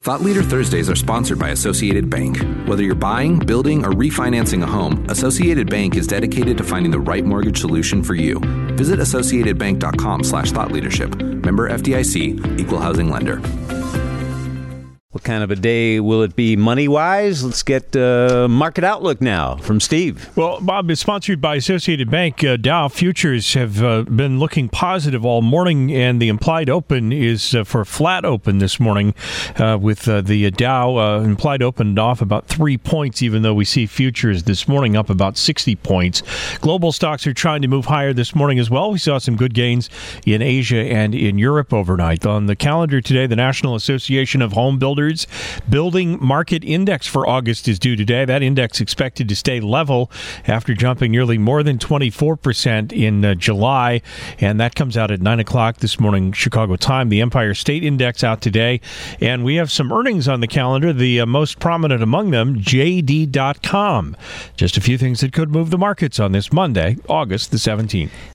Thought Leader Thursdays are sponsored by Associated Bank. Whether you're buying, building, or refinancing a home, Associated Bank is dedicated to finding the right mortgage solution for you. Visit associatedbank.com/thoughtleadership. Member FDIC, Equal Housing Lender. What kind of a day will it be money-wise? Let's get market outlook now from Steve. Well, Bob, is sponsored by Associated Bank. Dow futures have been looking positive all morning, and the implied open is for flat open this morning with the Dow implied opened off about 3 points, even though we see futures this morning up about 60 points. Global stocks are trying to move higher this morning as well. We saw some good gains in Asia and in Europe overnight. On the calendar today, the National Association of Home Builders Building Market Index for August is due today. That index expected to stay level after jumping nearly more than 24% in July, and that comes out at 9 o'clock this morning Chicago time. The Empire State Index out today, and we have some earnings on the calendar, the most prominent among them, JD.com. Just a few things that could move the markets on this Monday, August the 17th.